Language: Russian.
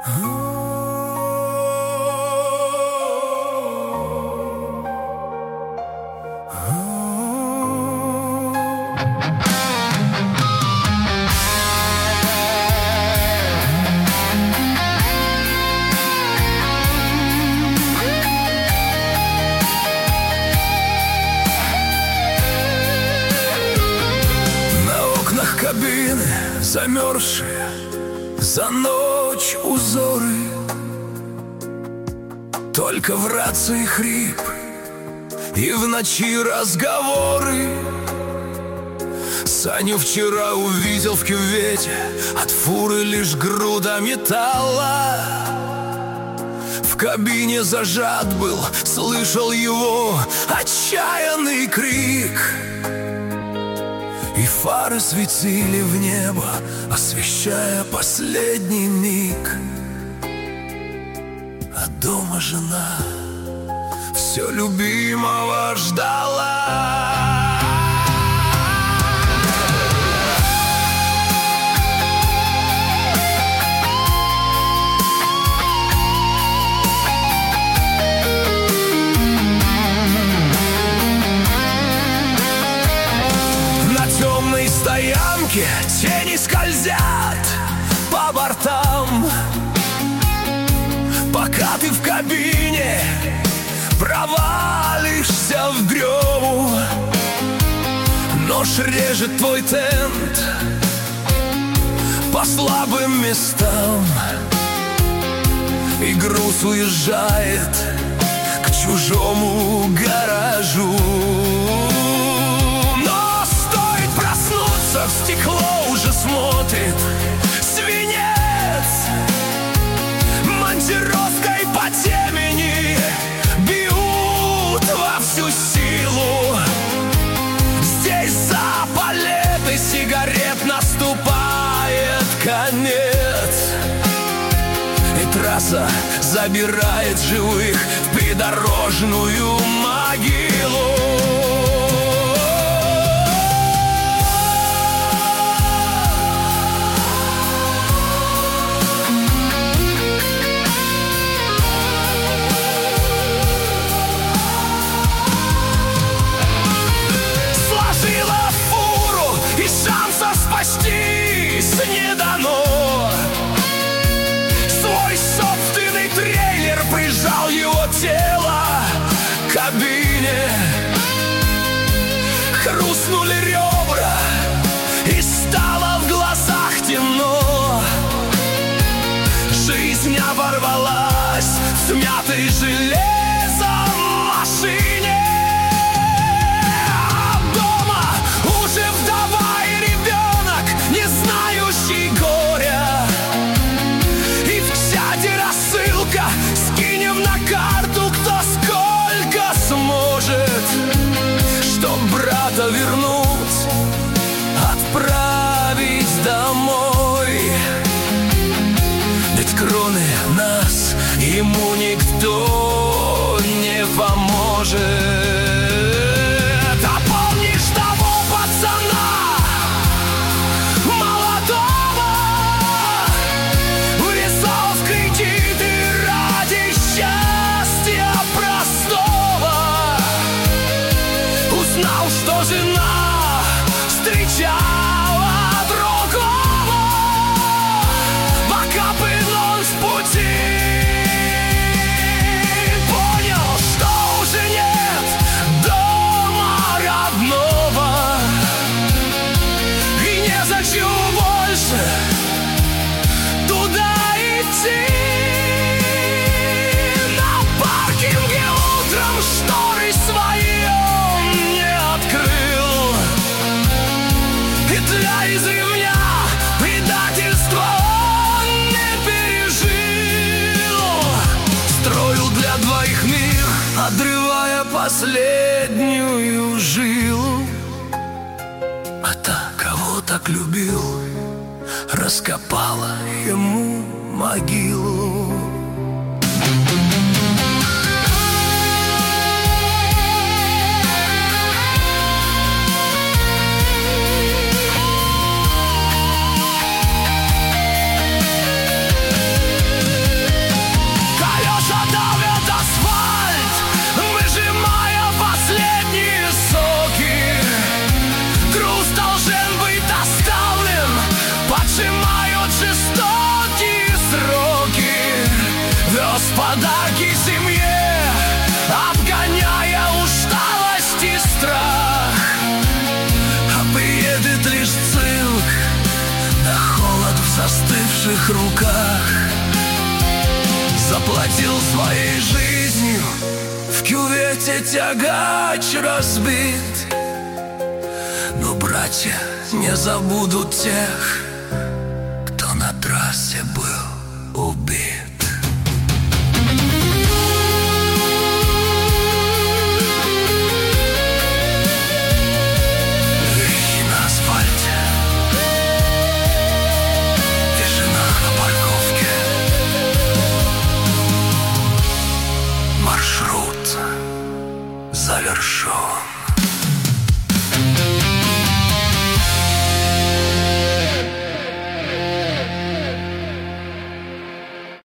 Кабины замерзшие, за ночь узоры. Только в рации хрип и в ночи разговоры. Саню вчера увидел в кювете, от фуры лишь груда металла. В кабине зажат был, слышал его отчаянный крик. И фары светили в небо, освещая последний миг. А дома жена все любимого ждала. Стоянки тени скользят по бортам, пока ты в кабине провалишься в дрему. Нож режет твой тент по слабым местам, и груз уезжает к чужому гаражу. В стекло уже смотрит свинец, монтировкой по темени бьют во всю силу. Здесь за палеты сигарет наступает конец, и трасса забирает живых в придорожную могилу. Спастись не дано. Свой собственный трейлер прижал его тело к кабине. Хрустнули ребра, и стало в глазах темно. Жизнь оборвалась в смятой железом машине. Скинем на карту, кто сколько сможет, чтоб брата вернуть, отправить домой. Ведь кроме нас ему никто не поможет. А помнишь того пацана, молодого, врезал в кредиты ради счастья простого? Узнал, что жена встречала другого, пока был он в пути. Понял, что уже нет дома родного, и незачем больше туда идти. На паркинге утром шторы свои он не открыл, и для изревня предательства он не пережил. Строил для двоих мир, отрывая последнюю жилу. А та, кого так любил, раскопала ему могилу. подарки семье, обгоняя усталость и страх. А приедет лишь цирк, да холод в застывших руках. Заплатил своей жизнью, в кювете тягач разбит. Но братья не забудут тех, кто на трассе был убит. Вехи на асфальте, тишина на парковке. Маршрут завершен.